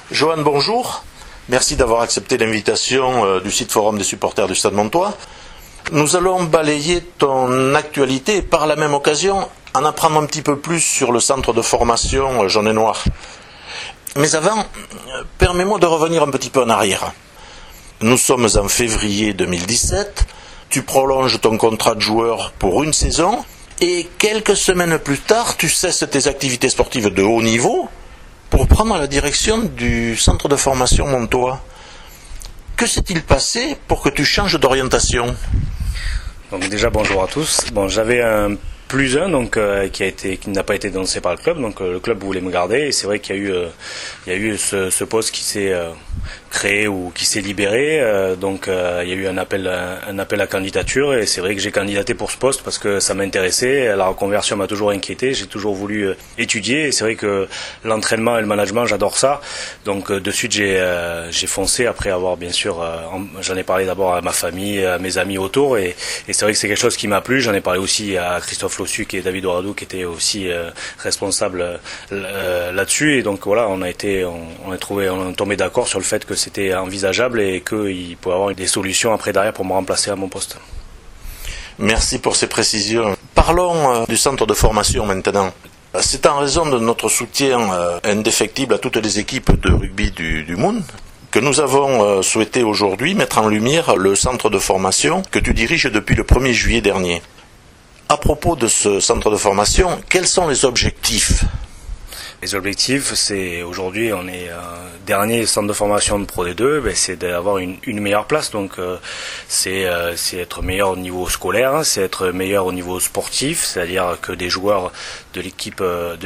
Johan, bonjour. Merci d'avoir accepté l'invitation du site Forum des supporters du Stade Montois. Nous allons balayer ton actualité et par la même occasion en apprendre un petit peu plus sur le centre de formation Jaune et Noir. Mais avant, permets-moi de revenir un petit peu en arrière. Nous sommes en février 2017, tu prolonges ton contrat de joueur pour une saison et quelques semaines plus tard, tu cesses tes activités sportives de haut niveau pour prendre la direction du centre de formation Montois. Que s'est-il passé pour que tu changes d'orientation ? Donc déjà bonjour à tous. Bon, j'avais un +1 donc qui n'a pas été dénoncé par le club, donc le club voulait me garder et c'est vrai qu'il y a eu ce poste qui s'est créé ou qui s'est libéré, donc il y a eu un appel à candidature et c'est vrai que j'ai candidaté pour ce poste parce que ça m'intéressait, la reconversion m'a toujours inquiété, j'ai toujours voulu étudier et c'est vrai que l'entraînement et le management j'adore ça, donc de suite j'ai foncé après avoir bien sûr j'en ai parlé d'abord à ma famille, à mes amis autour et c'est vrai que c'est quelque chose qui m'a plu, j'en ai parlé aussi à Christophe Lossuc et David Oradou qui étaient aussi responsables là-dessus et donc voilà on est tombé d'accord sur le fait que c'était envisageable et qu'il pouvait y avoir des solutions après derrière pour me remplacer à mon poste. Merci pour ces précisions. Parlons du centre de formation maintenant. C'est en raison de notre soutien indéfectible à toutes les équipes de rugby du Moon que nous avons souhaité aujourd'hui mettre en lumière le centre de formation que tu diriges depuis le 1er juillet dernier. À propos de ce centre de formation, quels sont les objectifs ? Les objectifs, c'est aujourd'hui on est dernier centre de formation de Pro D2, c'est d'avoir une meilleure place. Donc c'est être meilleur au niveau scolaire, c'est être meilleur au niveau sportif, c'est-à-dire que des joueurs de l'équipe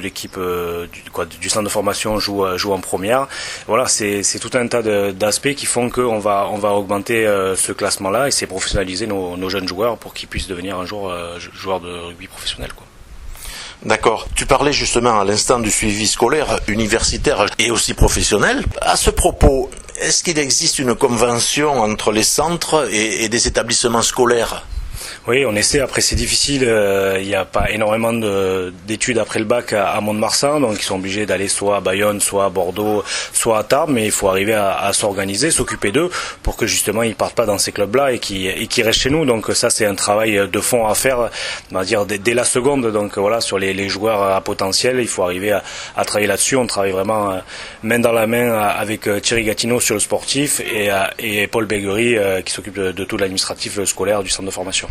du centre de formation jouent en première. Voilà, c'est tout un tas d'aspects qui font qu'on va augmenter ce classement-là et c'est professionnaliser nos jeunes joueurs pour qu'ils puissent devenir un jour joueurs de rugby professionnel, quoi. D'accord. Tu parlais justement à l'instant du suivi scolaire, universitaire et aussi professionnel. À ce propos, est-ce qu'il existe une convention entre les centres et des établissements scolaires ? Oui, on essaie. Après, c'est difficile. Il n'y a pas énormément d'études après le bac à Mont-de-Marsan, donc ils sont obligés d'aller soit à Bayonne, soit à Bordeaux, soit à Tarbes. Mais il faut arriver à s'organiser, s'occuper d'eux, pour que justement ils partent pas dans ces clubs-là et qu'ils restent chez nous. Donc ça, c'est un travail de fond à faire, on va dire dès la seconde. Donc voilà, sur les joueurs à potentiel, il faut arriver à travailler là-dessus. On travaille vraiment main dans la main avec Thierry Gatineau sur le sportif et Paul Béguery qui s'occupe de tout l'administratif scolaire du centre de formation.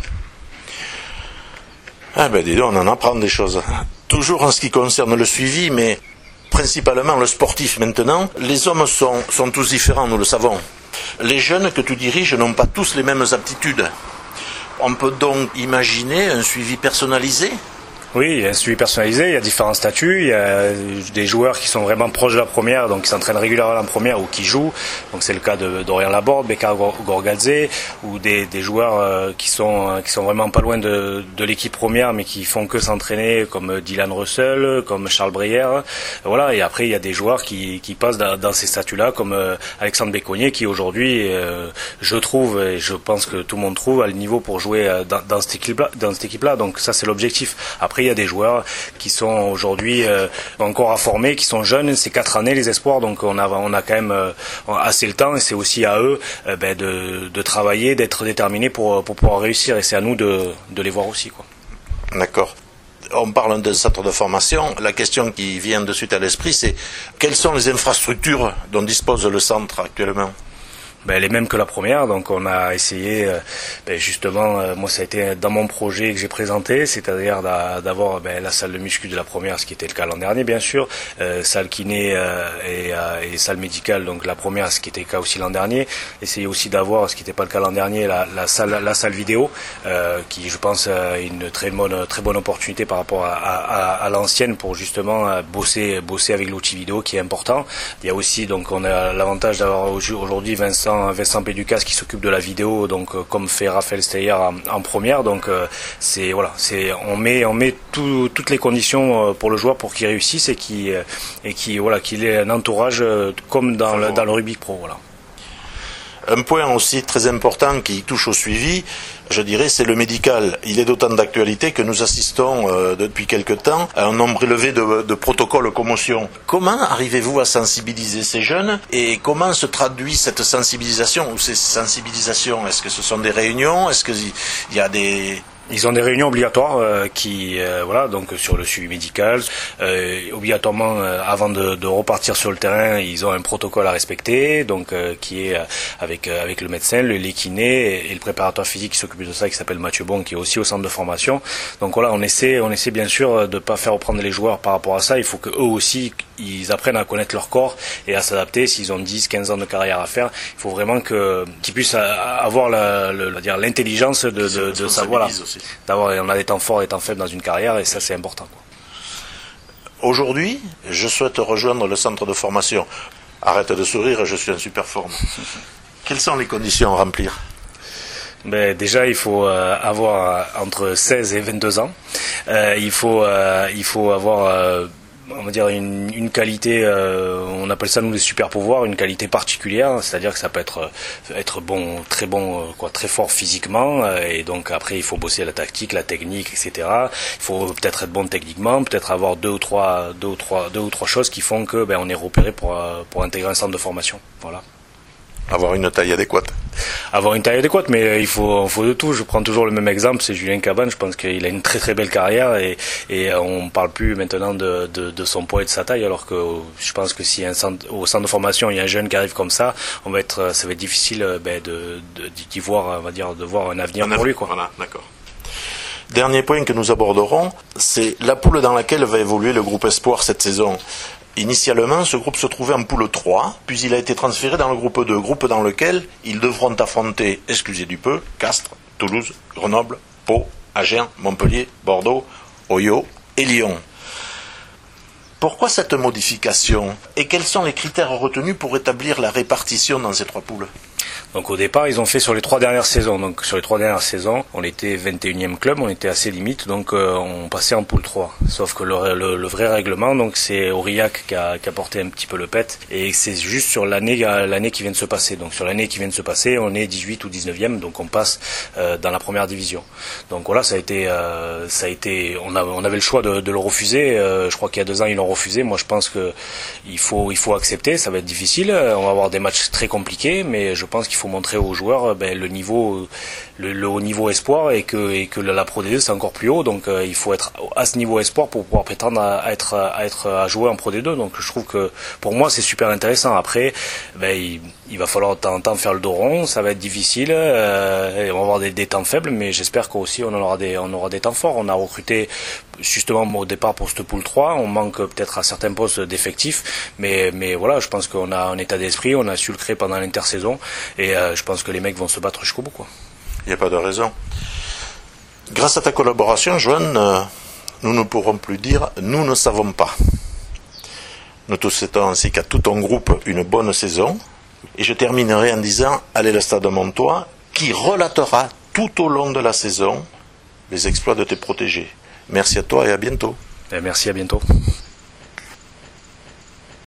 Ah ben dis donc, on en apprend des choses. Toujours en ce qui concerne le suivi, mais principalement le sportif maintenant, les hommes sont tous différents, nous le savons. Les jeunes que tu diriges n'ont pas tous les mêmes aptitudes. On peut donc imaginer un suivi personnalisé ? Oui, il y a un suivi personnalisé, il y a différents statuts, il y a des joueurs qui sont vraiment proches de la première, donc qui s'entraînent régulièrement en première ou qui jouent, donc c'est le cas de Dorian Laborde, Bekar Gorgadze, ou des joueurs qui sont vraiment pas loin de l'équipe première mais qui font que s'entraîner comme Dylan Russell, comme Charles Breyer, voilà, et après il y a des joueurs qui passent dans ces statuts-là comme Alexandre Béconnier qui aujourd'hui, je trouve, et je pense que tout le monde trouve, a le niveau pour jouer dans cette équipe-là, donc ça c'est l'objectif. Après il y a des joueurs qui sont aujourd'hui encore à former, qui sont jeunes, c'est 4 années les espoirs, donc on a quand même assez le temps et c'est aussi à eux de travailler, d'être déterminés pour pouvoir réussir et c'est à nous de les voir aussi, quoi. D'accord. On parle d'un centre de formation. La question qui vient de suite à l'esprit, c'est quelles sont les infrastructures dont dispose le centre actuellement ? Les mêmes que la première, donc on a essayé justement, moi ça a été dans mon projet que j'ai présenté, c'est-à-dire d'avoir la salle de muscu de la première, ce qui était le cas l'an dernier bien sûr, salle kiné et salle médicale, donc la première, ce qui était le cas aussi l'an dernier, essayer aussi d'avoir, ce qui n'était pas le cas l'an dernier, la salle vidéo, qui je pense est une très bonne opportunité par rapport à l'ancienne pour justement bosser avec l'outil vidéo qui est important. Il y a aussi, donc on a l'avantage d'avoir aujourd'hui Vincent Péducas qui s'occupe de la vidéo, donc comme fait Raphaël Steyer en première, donc on met toutes les conditions pour le joueur pour qu'il réussisse et qu'il ait un entourage comme dans le rugby pro, voilà. Un point aussi très important qui touche au suivi, je dirais, c'est le médical. Il est d'autant d'actualité que nous assistons depuis quelque temps à un nombre élevé de protocoles commotion. Comment arrivez-vous à sensibiliser ces jeunes et comment se traduit cette sensibilisation ou ces sensibilisations? Est-ce que ce sont des réunions? Est-ce qu'il y a des... Ils ont des réunions obligatoires voilà, donc sur le suivi médical. Obligatoirement, avant de repartir sur le terrain, ils ont un protocole à respecter, donc qui est avec le médecin, les kinés et le préparateur physique qui s'occupe de ça, qui s'appelle Mathieu Bon, qui est aussi au centre de formation. Donc voilà, on essaie bien sûr de pas faire reprendre les joueurs par rapport à ça. Il faut que eux aussi ils apprennent à connaître leur corps et à s'adapter. S'ils ont 10, 15 ans de carrière à faire, il faut vraiment qu'ils puissent avoir l'intelligence de savoir. On a des temps forts et des temps faibles dans une carrière et ça c'est important, quoi. Aujourd'hui, je souhaite rejoindre le centre de formation. Arrête de sourire, je suis en super forme. Quelles sont les conditions à remplir? Déjà, il faut avoir entre 16 et 22 ans. Il faut avoir on va dire une qualité, on appelle ça nous des super pouvoirs, une qualité particulière, c'est-à-dire que ça peut être bon, très bon, très fort physiquement, et donc après il faut bosser la tactique, la technique, etc. Il faut peut-être être bon techniquement, peut-être avoir deux ou trois choses qui font que on est repéré pour intégrer un centre de formation. Voilà. Avoir une taille adéquate. Avoir une taille adéquate, mais il faut de tout. Je prends toujours le même exemple, c'est Julien Cabane. Je pense qu'il a une très très belle carrière et on parle plus maintenant de son poids et de sa taille, alors que je pense que si au centre de formation il y a un jeune qui arrive comme ça, ça va être difficile d'y voir, on va dire, de voir un avenir pour lui, quoi. Voilà, d'accord. Dernier point que nous aborderons, c'est la poule dans laquelle va évoluer le groupe Espoir cette saison. Initialement, ce groupe se trouvait en poule 3, puis il a été transféré dans le groupe 2, groupe dans lequel ils devront affronter, excusez du peu, Castres, Toulouse, Grenoble, Pau, Agen, Montpellier, Bordeaux, Oyo et Lyon. Pourquoi cette modification et quels sont les critères retenus pour établir la répartition dans ces 3 poules? Donc au départ, ils ont fait sur les 3 dernières saisons. Donc sur les 3 dernières saisons, on était 21e club, on était assez limite, donc on passait en poule 3. Sauf que le vrai règlement, donc c'est Aurillac qui a porté un petit peu le pet, et c'est juste sur l'année qui vient de se passer. Donc sur l'année qui vient de se passer, on est 18 ou 19e, donc on passe dans la première division. Donc voilà, ça a été, on avait le choix de le refuser. Je crois qu'il y a 2 ans ils l'ont refusé. Moi je pense que il faut accepter. Ça va être difficile. On va avoir des matchs très compliqués, mais je pense qu'il faut montrer aux joueurs le haut niveau espoir et que la Pro D2 c'est encore plus haut, donc il faut être à ce niveau espoir pour pouvoir prétendre à jouer en Pro D2. Donc je trouve que pour moi c'est super intéressant. Après il va falloir de temps en temps faire le dos rond, ça va être difficile, et on va avoir des temps faibles, mais j'espère qu'aussi on aura des temps forts. On a recruté justement au départ pour cette poule 3, on manque peut-être à certains postes d'effectifs, mais voilà, je pense qu'on a un état d'esprit, on a su le créer pendant l'intersaison, et je pense que les mecs vont se battre jusqu'au bout, quoi. Il n'y a pas de raison. Grâce à ta collaboration, Joanne, nous ne pourrons plus dire « nous ne savons pas ». Nous te souhaitons ainsi qu'à tout ton groupe une bonne saison. Et je terminerai en disant « Allez le Stade Montois » qui relatera tout au long de la saison les exploits de tes protégés. Merci à toi et à bientôt. Merci, à bientôt.